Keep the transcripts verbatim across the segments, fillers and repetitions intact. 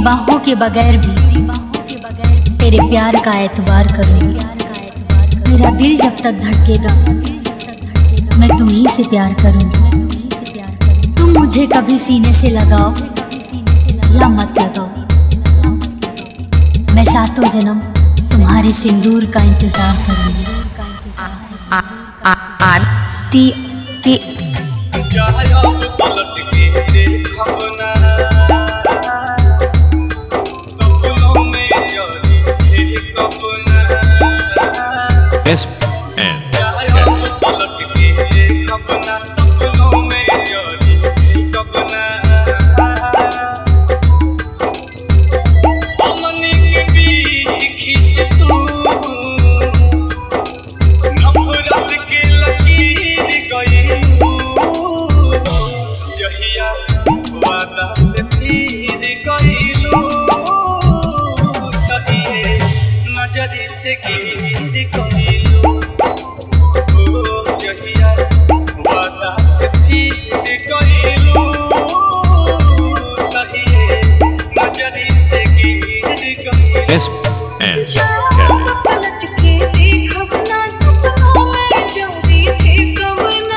बाहों के बगैर भी तेरे प्यार का एतबार करूंगी। मेरा दिल जब तक धड़केगा मैं तुम्हीं से प्यार करूंगी। तुम मुझे कभी सीने से लगाओ या मत लगाओ, मैं सातों जन्म तुम्हारे सिंदूर का इंतजार करूंगी। टी टी S N नजरी से गिर कहिलू जहिया वादा से फिर कहिलू तहिए नजरी से गिर कहिलू। S N पलट के देखब ना सपनों में जो भी थे कवना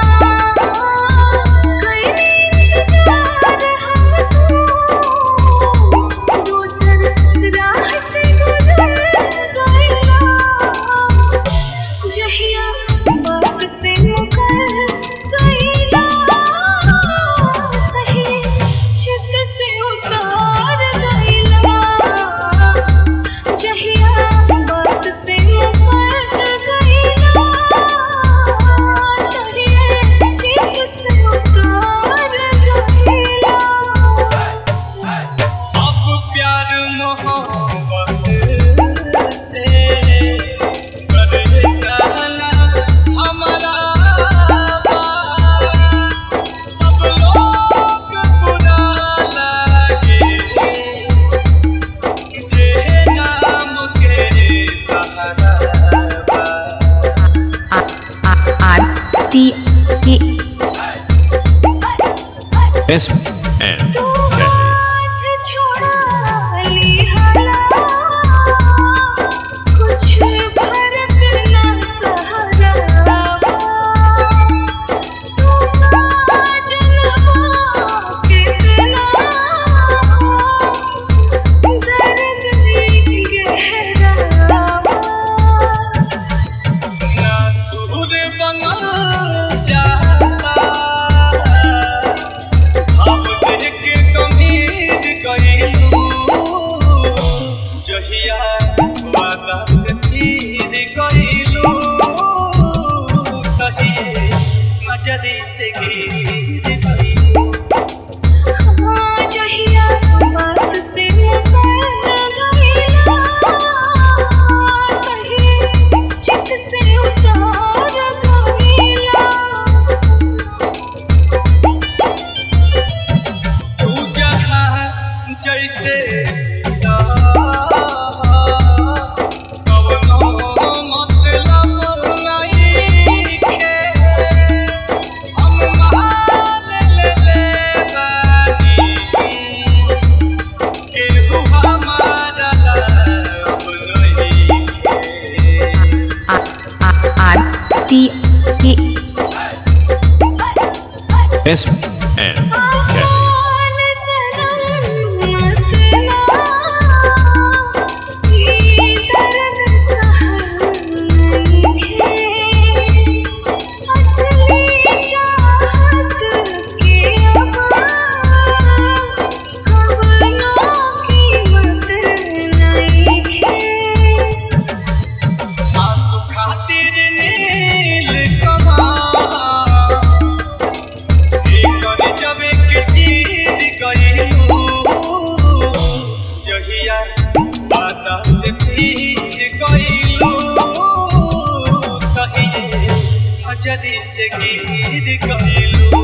S N जहिया वादा से फिर कहिलू तहिए नजरी से गिर कहिलू। हाँ जहिया बात से मुकर गइला तहिए चित से उतार गइला। तू जहाँ जैसे S N जहिया वादा से फिर कहिलू तहिए नजरी से गिर कहिलू।